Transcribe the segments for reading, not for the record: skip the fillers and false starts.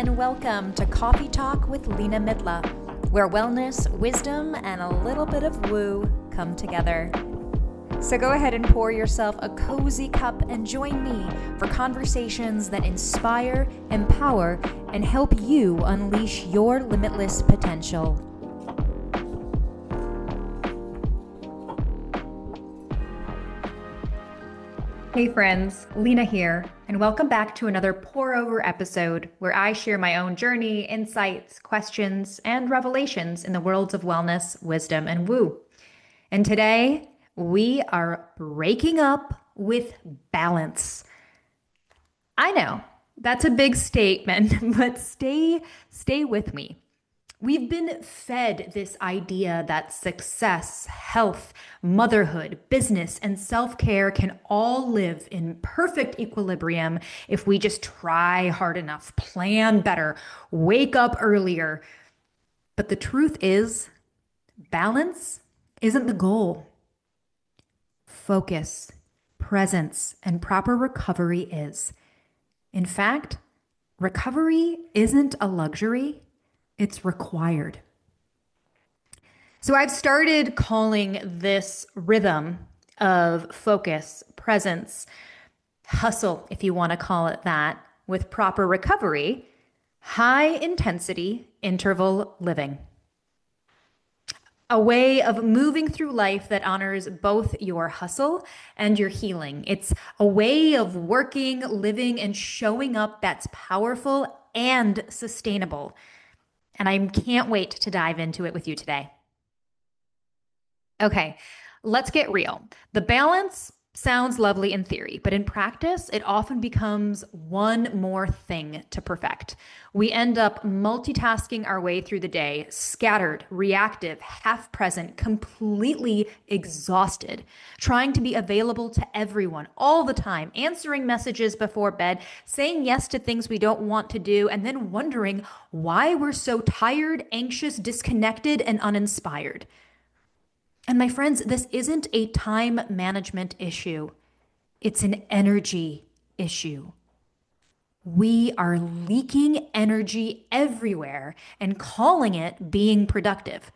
and welcome to Coffee Talk with Lena Midla, where wellness, wisdom, and a little bit of woo come together. So go ahead and pour yourself a cozy cup and join me for conversations that inspire, empower, and help you unleash your limitless potential. Hey friends, Lena here, and welcome back to another pour over episode where I share my own journey, insights, questions, and revelations in the worlds of wellness, wisdom, and woo. And today we are breaking up with balance. I know that's a big statement, but stay with me. We've been fed this idea that success, health, motherhood, business, and self-care can all live in perfect equilibrium if we just try hard enough, plan better, wake up earlier. But the truth is, balance isn't the goal. Focus, presence, and proper recovery is. In fact, recovery isn't a luxury. It's required. So I've started calling this rhythm of focus, presence, hustle, if you want to call it that, with proper recovery, high intensity interval living. A way of moving through life that honors both your hustle and your healing. It's a way of working, living, and showing up that's powerful and sustainable. And I can't wait to dive into it with you today. Okay, let's get real. The balance sounds lovely in theory, but in practice, it often becomes one more thing to perfect. We end up multitasking our way through the day, scattered, reactive, half present, completely exhausted, trying to be available to everyone all the time, answering messages before bed, saying yes to things we don't want to do, and then wondering why we're so tired, anxious, disconnected, and uninspired. And my friends, this isn't a time management issue. It's an energy issue. We are leaking energy everywhere and calling it being productive.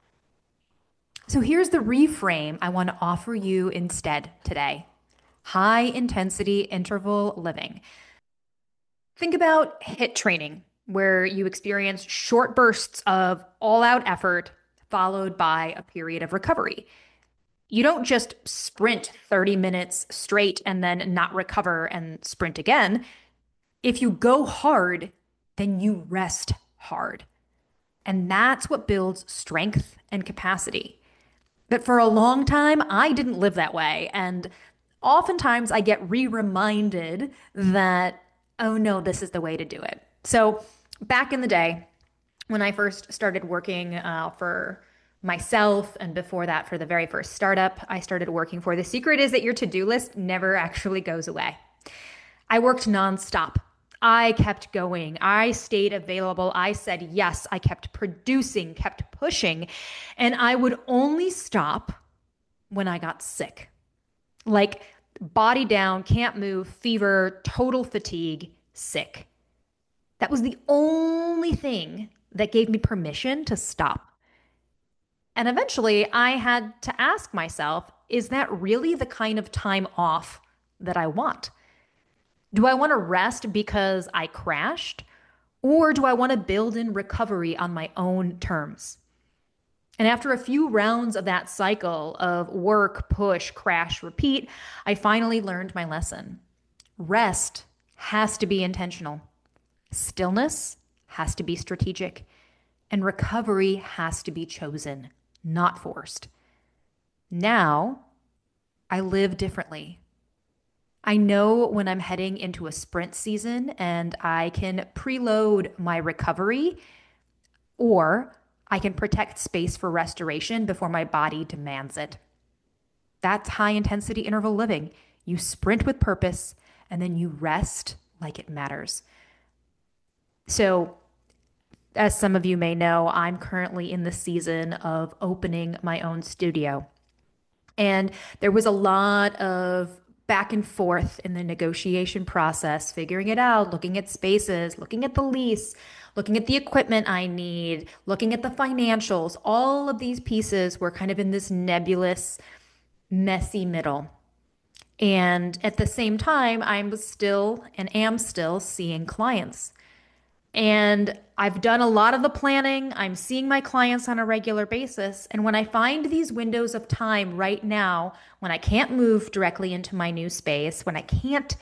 So here's the reframe I want to offer you instead today. High intensity interval living. Think about HIIT training, where you experience short bursts of all-out effort followed by a period of recovery. You don't just sprint 30 minutes straight and then not recover and sprint again. If you go hard, then you rest hard. And that's what builds strength and capacity. But for a long time, I didn't live that way. And oftentimes I get reminded that, oh no, this is the way to do it. So back in the day, when I first started working for myself, and before that for the very first startup I started working for, the secret is that your to-do list never actually goes away. I worked nonstop. I kept going. I stayed available. I said yes. I kept producing, kept pushing, and I would only stop when I got sick. Like body down, can't move, fever, total fatigue, sick. That was the only thing that gave me permission to stop. And eventually I had to ask myself, is that really the kind of time off that I want? Do I want to rest because I crashed? Or do I want to build in recovery on my own terms? And after a few rounds of that cycle of work, push, crash, repeat, I finally learned my lesson. Rest has to be intentional. Stillness has to be strategic, and recovery has to be chosen, not forced. Now, I live differently. I know when I'm heading into a sprint season and I can preload my recovery, or I can protect space for restoration before my body demands it. That's high intensity interval living. You sprint with purpose and then you rest like it matters. So, as some of you may know, I'm currently in the season of opening my own studio. And there was a lot of back and forth in the negotiation process, figuring it out, looking at spaces, looking at the lease, looking at the equipment I need, looking at the financials. All of these pieces were kind of in this nebulous, messy middle. And at the same time, I'm still and am still seeing clients. And I've done a lot of the planning. I'm seeing my clients on a regular basis. And when I find these windows of time right now, when I can't move directly into my new space, when I can't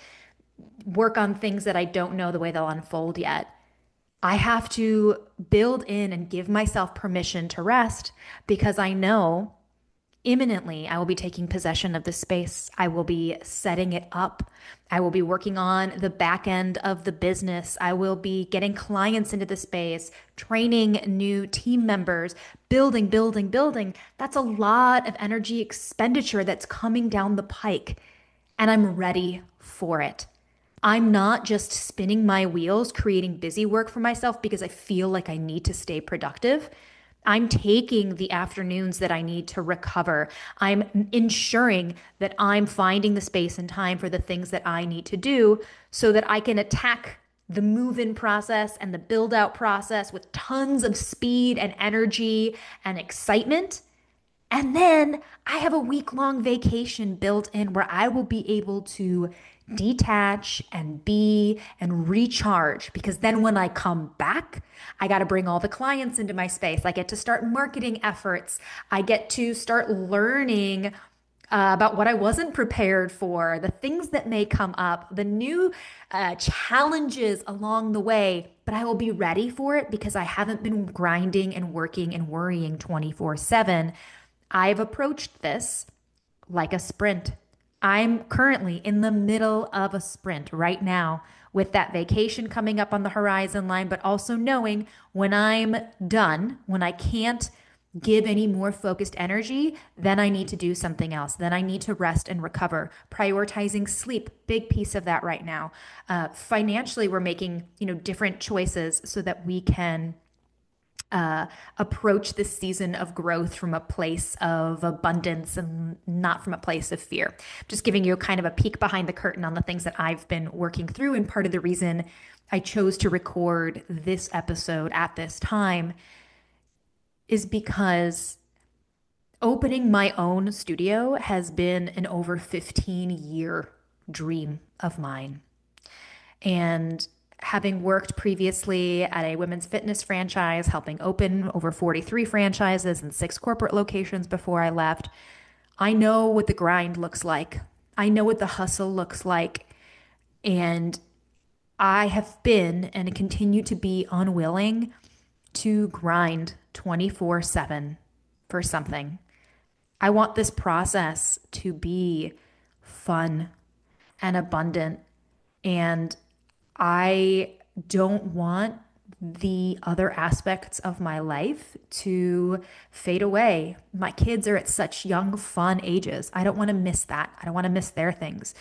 work on things that I don't know the way they'll unfold yet, I have to build in and give myself permission to rest because I know imminently I will be taking possession of the space. I will be setting it up. I will be working on the back end of the business. I will be getting clients into the space, training new team members, building, building, building. That's a lot of energy expenditure that's coming down the pike, and I'm ready for it. I'm not just spinning my wheels, creating busy work for myself because I feel like I need to stay productive. I'm taking the afternoons that I need to recover. I'm ensuring that I'm finding the space and time for the things that I need to do so that I can attack the move in process and the build out process with tons of speed and energy and excitement. And then I have a week-long vacation built in where I will be able to detach and be and recharge because then when I come back, I got to bring all the clients into my space. I get to start marketing efforts. I get to start learning about what I wasn't prepared for, the things that may come up, the new challenges along the way. But I will be ready for it because I haven't been grinding and working and worrying 24/7. I've approached this like a sprint. I'm currently in the middle of a sprint right now with that vacation coming up on the horizon line, but also knowing when I'm done, when I can't give any more focused energy, then I need to do something else. Then I need to rest and recover. Prioritizing sleep, big piece of that right now. Financially, we're making, different choices so that we can approach this season of growth from a place of abundance and not from a place of fear. Just giving you kind of a peek behind the curtain on the things that I've been working through. And part of the reason I chose to record this episode at this time is because opening my own studio has been an over 15-year dream of mine. And having worked previously at a women's fitness franchise, helping open over 43 franchises and 6 corporate locations before I left, I know what the grind looks like. I know what the hustle looks like. And I have been and continue to be unwilling to grind 24/7 for something. I want this process to be fun and abundant, and I don't want the other aspects of my life to fade away. My kids are at such young, fun ages. I don't want to miss that. I don't want to miss their things.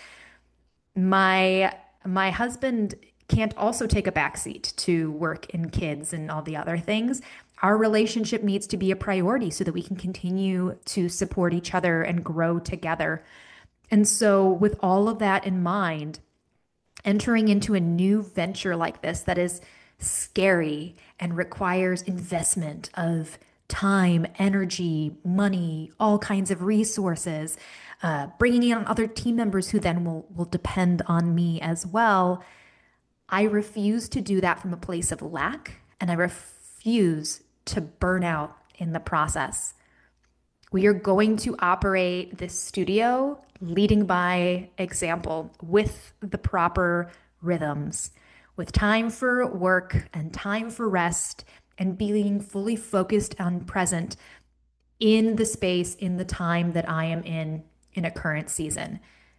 My husband can't also take a backseat to work and kids and all the other things. Our relationship needs to be a priority so that we can continue to support each other and grow together. And so, with all of that in mind, entering into a new venture like this that is scary and requires investment of time, energy, money, all kinds of resources, bringing in other team members who then will depend on me as well. I refuse to do that from a place of lack, and I refuse to burn out in the process. We are going to operate this studio leading by example with the proper rhythms, with time for work and time for rest and being fully focused and present in the space, in the time that I am in a current season.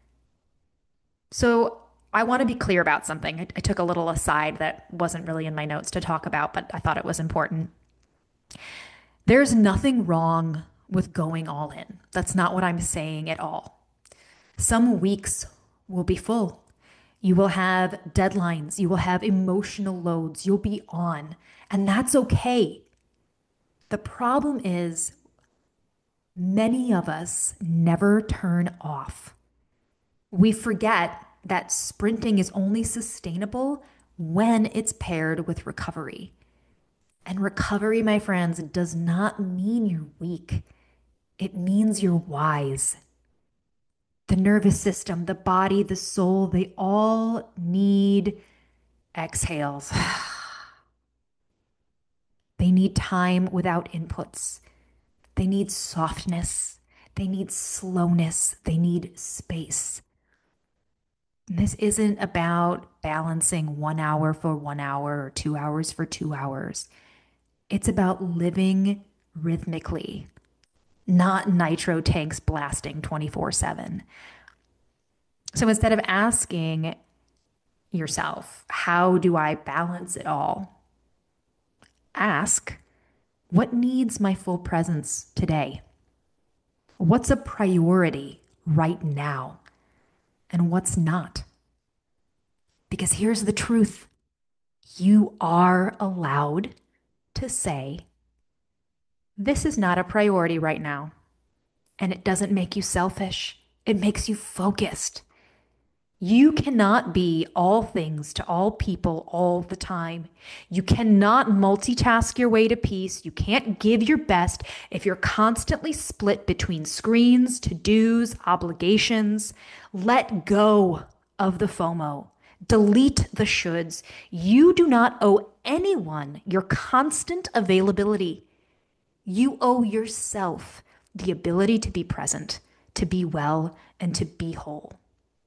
So I want to be clear about something. I took a little aside that wasn't really in my notes to talk about, but I thought it was important. There's nothing wrong with going all in. That's not what I'm saying at all. Some weeks will be full. You will have deadlines. You will have emotional loads. You'll be on, and that's okay. The problem is many of us never turn off. We forget that sprinting is only sustainable when it's paired with recovery. And recovery, my friends, does not mean you're weak. It means you're wise. The nervous system, the body, the soul, they all need exhales. They need time without inputs. They need softness. They need slowness. They need space. This isn't about balancing 1 hour for 1 hour or 2 hours for 2 hours. It's about living rhythmically, not nitro tanks blasting 24/7. So instead of asking yourself, how do I balance it all? Ask, what needs my full presence today? What's a priority right now? And what's not? Because here's the truth. You are allowed to say, this is not a priority right now. And it doesn't make you selfish. It makes you focused. You cannot be all things to all people all the time. You cannot multitask your way to peace. You can't give your best if you're constantly split between screens, to-dos, obligations. Let go of the FOMO. Delete the shoulds. You do not owe anyone your constant availability. You owe yourself the ability to be present, to be well, and to be whole.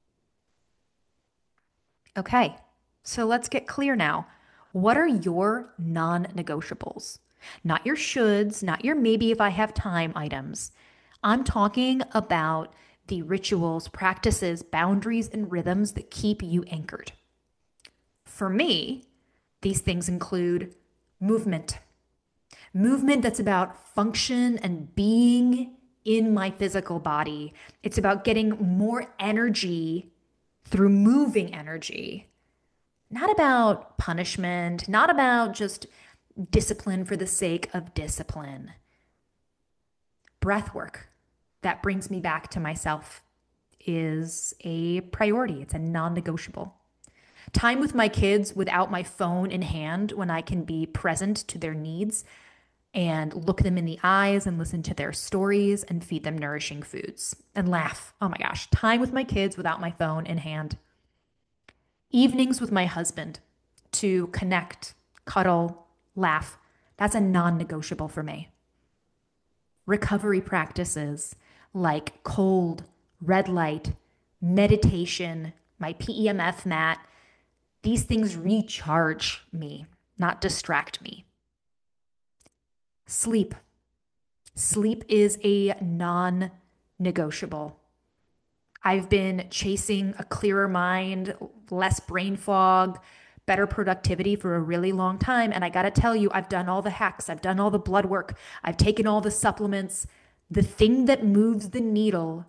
Okay, so let's get clear now. What are your non-negotiables? Not your shoulds, not your maybe if I have time items. I'm talking about the rituals, practices, boundaries, and rhythms that keep you anchored. For me, these things include movement. Movement that's about function and being in my physical body. It's about getting more energy through moving energy, not about punishment, not about just discipline for the sake of discipline. Breath work that brings me back to myself is a priority. It's a non-negotiable. Time with my kids without my phone in hand when I can be present to their needs and look them in the eyes and listen to their stories and feed them nourishing foods and laugh. Oh my gosh, time with my kids without my phone in hand. Evenings with my husband to connect, cuddle, laugh. That's a non-negotiable for me. Recovery practices like cold, red light, meditation, my PEMF mat, these things recharge me, not distract me. Sleep. Sleep is a non-negotiable. I've been chasing a clearer mind, less brain fog, better productivity for a really long time. And I got to tell you, I've done all the hacks. I've done all the blood work. I've taken all the supplements. The thing that moves the needle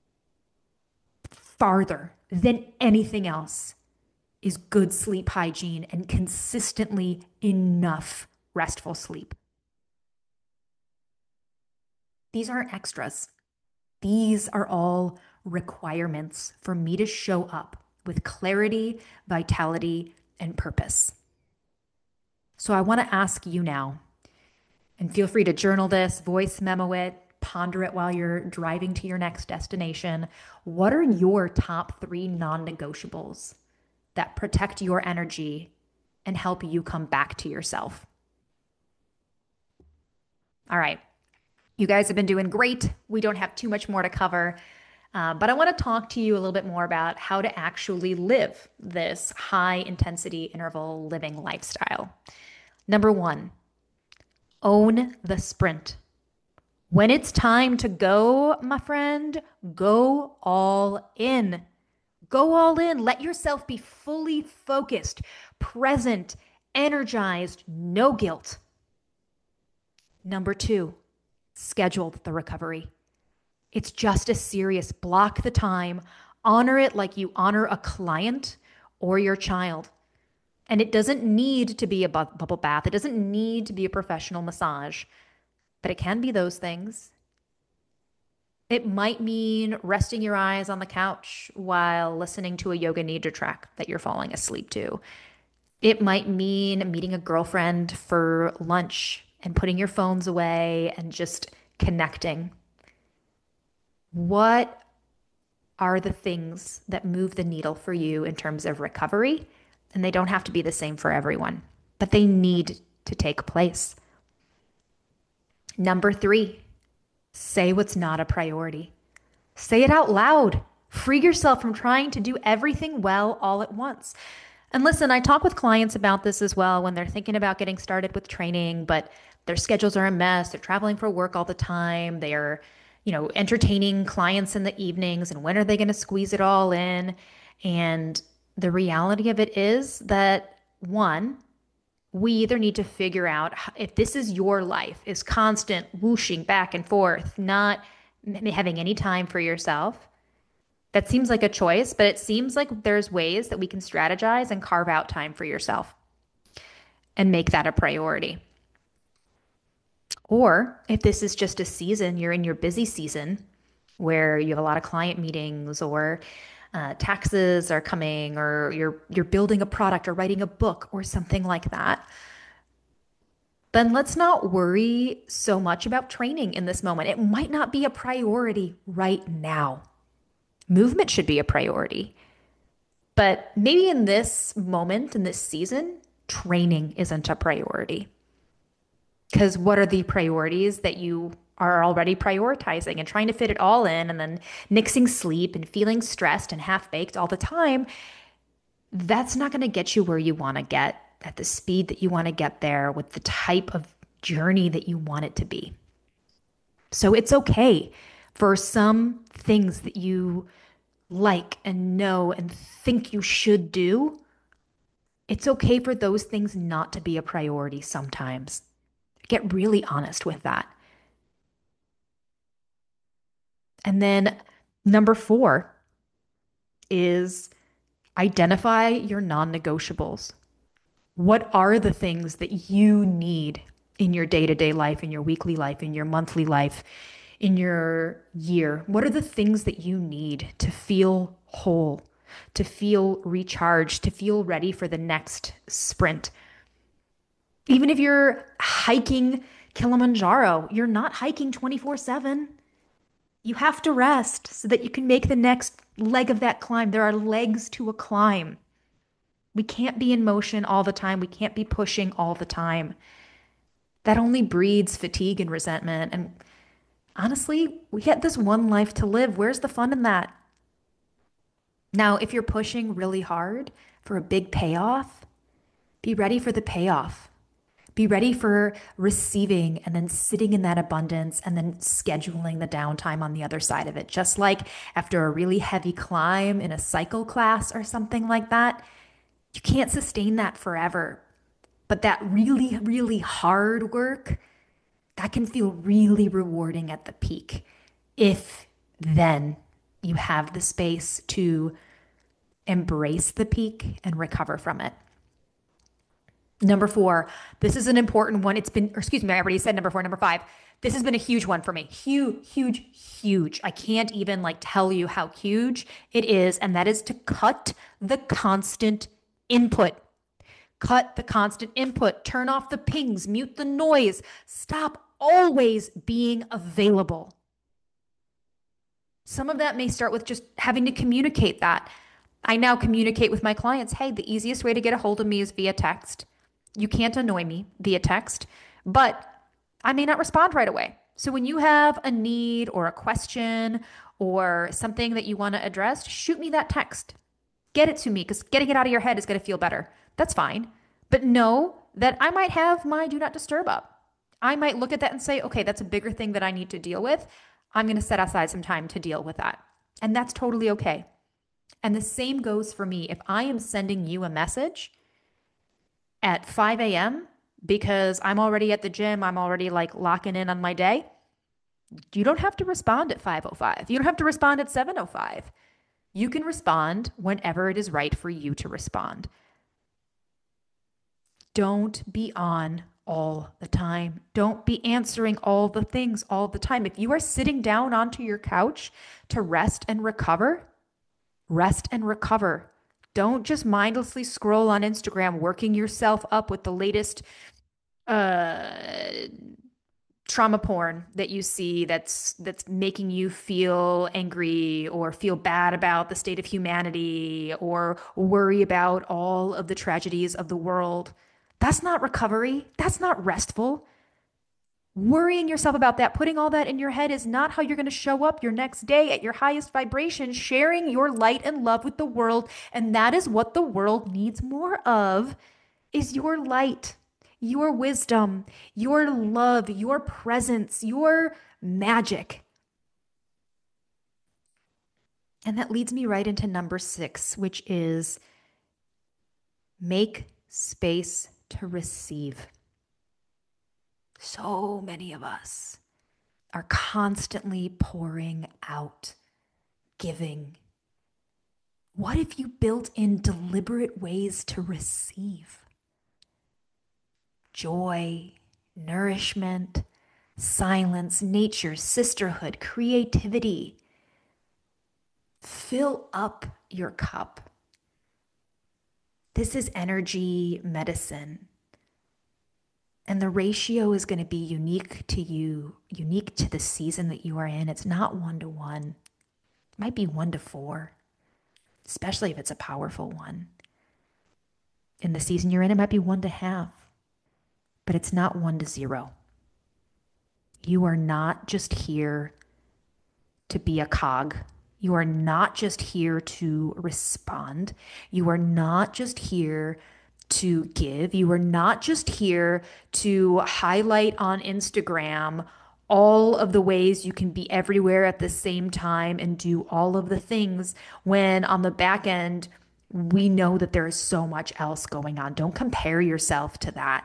farther than anything else is good sleep hygiene and consistently enough restful sleep. These aren't extras. These are all requirements for me to show up with clarity, vitality, and purpose. So I want to ask you now, and feel free to journal this, voice memo it, ponder it while you're driving to your next destination. What are your top 3 non-negotiables that protect your energy and help you come back to yourself? All right. You guys have been doing great. We don't have too much more to cover, but I want to talk to you a little bit more about how to actually live this high intensity interval living lifestyle. Number 1, own the sprint. When it's time to go, my friend, go all in. Go all in. Let yourself be fully focused, present, energized, no guilt. Number 2, schedule the recovery. It's just as serious. Block the time. Honor it like you honor a client or your child. And it doesn't need to be a bubble bath. It doesn't need to be a professional massage, but it can be those things. It might mean resting your eyes on the couch while listening to a yoga nidra track that you're falling asleep to. It might mean meeting a girlfriend for lunch and putting your phones away and just connecting. What are the things that move the needle for you in terms of recovery? And they don't have to be the same for everyone, but they need to take place. Number three, say what's not a priority. Say it out loud. Free yourself from trying to do everything well all at once. And listen, I talk with clients about this as well when they're thinking about getting started with training, but their schedules are a mess. They're traveling for work all the time. They're, entertaining clients in the evenings. And when are they going to squeeze it all in? And the reality of it is that one, we either need to figure out if this is your life, is constant whooshing back and forth, not having any time for yourself. That seems like a choice, but it seems like there's ways that we can strategize and carve out time for yourself and make that a priority. Or if this is just a season, you're in your busy season where you have a lot of client meetings or taxes are coming, or you're building a product or writing a book or something like that, then let's not worry so much about training in this moment. It might not be a priority right now. Movement should be a priority. But maybe in this moment, in this season, training isn't a priority. Because what are the priorities that you are already prioritizing and trying to fit it all in and then nixing sleep and feeling stressed and half-baked all the time? That's not going to get you where you want to get at the speed that you want to get there with the type of journey that you want it to be. So it's okay for some things that you like and know and think you should do. It's okay for those things not to be a priority sometimes. Get really honest with that. And then number 4 is identify your non-negotiables. What are the things that you need in your day-to-day life, in your weekly life, in your monthly life, in your year? What are the things that you need to feel whole, to feel recharged, to feel ready for the next sprint? Even if you're hiking Kilimanjaro, you're not hiking 24/7. You have to rest so that you can make the next leg of that climb. There are legs to a climb. We can't be in motion all the time. We can't be pushing all the time. That only breeds fatigue and resentment. And honestly, we get this one life to live. Where's the fun in that? Now, if you're pushing really hard for a big payoff, be ready for the payoff. Be ready for receiving and then sitting in that abundance and then scheduling the downtime on the other side of it. Just like after a really heavy climb in a cycle class or something like that, you can't sustain that forever. But that really, really hard work, that can feel really rewarding at the peak if then you have the space to embrace the peak and recover from it. Number 4, this is an important one. I already said number 4, number 5. This has been a huge one for me. Huge, huge, huge. I can't even tell you how huge it is. And that is to cut the constant input. Cut the constant input. Turn off the pings, mute the noise. Stop always being available. Some of that may start with just having to communicate that. I now communicate with my clients, hey, the easiest way to get a hold of me is via text. You can't annoy me via text, but I may not respond right away. So when you have a need or a question or something that you want to address, shoot me that text. Get it to me, because getting it out of your head is going to feel better. That's fine. But know that I might have my do not disturb up. I might look at that and say, okay, that's a bigger thing that I need to deal with. I'm going to set aside some time to deal with that. And that's totally okay. And the same goes for me. If I am sending you a message at 5 a.m. because I'm already at the gym, I'm already locking in on my day, you don't have to respond at 5:05. You don't have to respond at 7:05. You can respond whenever it is right for you to respond. Don't be on all the time. Don't be answering all the things all the time. If you are sitting down onto your couch to rest and recover, rest and recover. Don't just mindlessly scroll on Instagram, working yourself up with the latest uh, trauma porn that you see that's making you feel angry or feel bad about the state of humanity or worry about all of the tragedies of the world. That's not recovery. That's not restful. Worrying yourself about that, putting all that in your head is not how you're going to show up your next day at your highest vibration, sharing your light and love with the world. And that is what the world needs more of is your light, your wisdom, your love, your presence, your magic. And that leads me right into number 6, which is make space to receive. So many of us are constantly pouring out, giving. What if you built in deliberate ways to receive? Joy, nourishment, silence, nature, sisterhood, creativity. Fill up your cup. This is energy medicine. And the ratio is going to be unique to you, unique to the season that you are in. It's not 1-to-1. It might be 1-to-4, especially if it's a powerful one. In the season you're in, it might be 1-to-half, but it's not 1-to-0. You are not just here to be a cog. You are not just here to respond. You are not just here to give. You are not just here to highlight on Instagram all of the ways you can be everywhere at the same time and do all of the things when on the back end, we know that there is so much else going on. Don't compare yourself to that.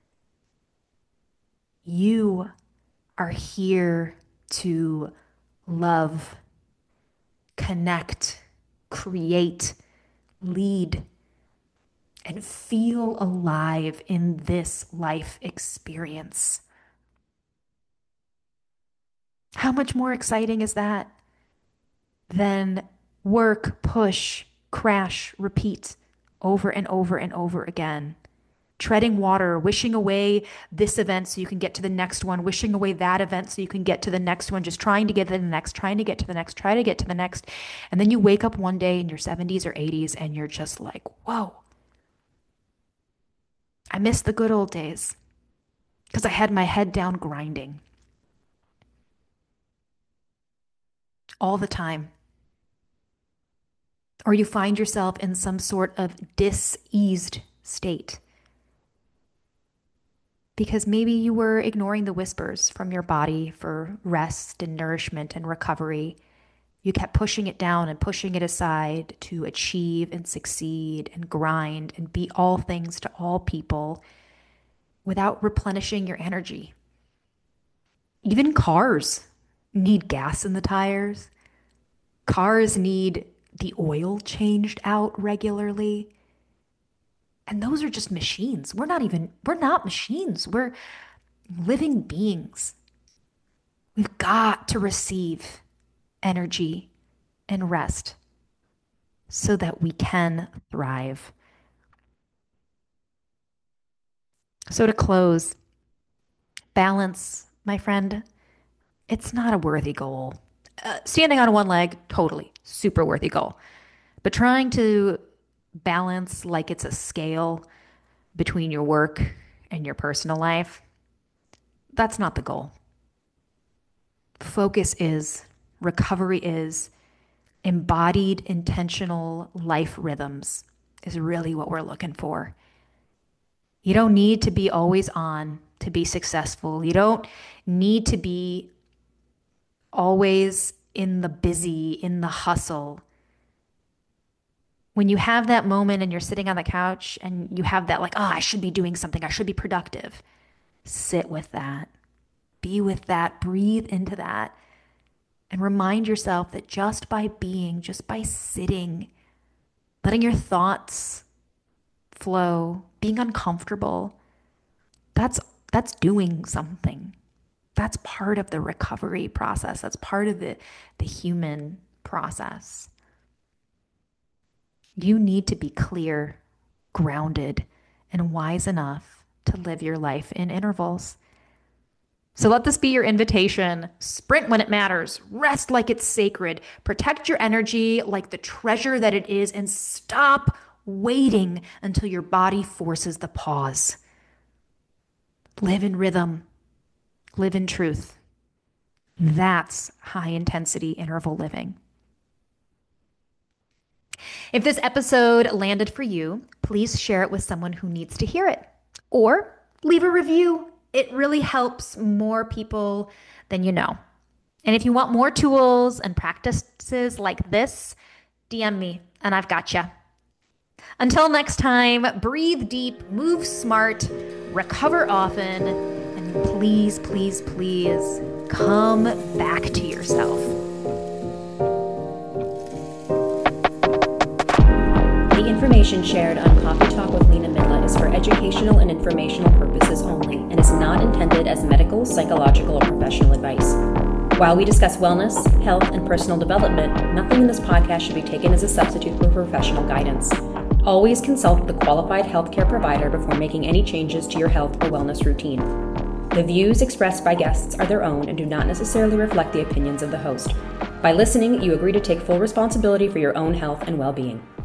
You are here to love, connect, create, lead, and feel alive in this life experience. How much more exciting is that than work, push, crash, repeat over and over and over again? Treading water, wishing away this event so you can get to the next one, wishing away that event so you can get to the next one, just trying to get to the next, trying to get to the next, try to get to the next. And then you wake up one day in your 70s or 80s and you're just like, whoa, I miss the good old days because I had my head down grinding all the time. Or you find yourself in some sort of diseased state because maybe you were ignoring the whispers from your body for rest and nourishment and recovery. You kept pushing it down and pushing it aside to achieve and succeed and grind and be all things to all people without replenishing your energy. Even cars need gas in the tires. Cars need the oil changed out regularly. And those are just machines. We're not machines. We're living beings. We've got to receive energy and rest so that we can thrive. So to close, balance, my friend, it's not a worthy goal. Standing on one leg, totally, super worthy goal. But trying to balance like it's a scale between your work and your personal life, that's not the goal. Focus is, recovery is, embodied intentional life rhythms is really what we're looking for. You don't need to be always on to be successful. You don't need to be always in the busy, in the hustle. When you have that moment and you're sitting on the couch and you have that, like, oh, I should be doing something, I should be productive, sit with that, be with that, breathe into that, and remind yourself that just by being, just by sitting, letting your thoughts flow, being uncomfortable, that's doing something. That's part of the recovery process. That's part of the human process. You need to be clear, grounded, and wise enough to live your life in intervals. So let this be your invitation. Sprint when it matters. Rest like it's sacred. Protect your energy like the treasure that it is, and stop waiting until your body forces the pause. Live in rhythm. Live in truth. That's high intensity interval living. If this episode landed for you, please share it with someone who needs to hear it, or leave a review. It really helps more people than you know. And if you want more tools and practices like this, DM me and I've got you. Until next time, breathe deep, move smart, recover often, and please, please, please come back to yourself. The information shared on Coffee Talk with Lena Midla is for educational and informational purposes only and is not intended as medical, psychological, or professional advice. While we discuss wellness, health, and personal development, nothing in this podcast should be taken as a substitute for professional guidance. Always consult with a qualified healthcare provider before making any changes to your health or wellness routine. The views expressed by guests are their own and do not necessarily reflect the opinions of the host. By listening, you agree to take full responsibility for your own health and well-being.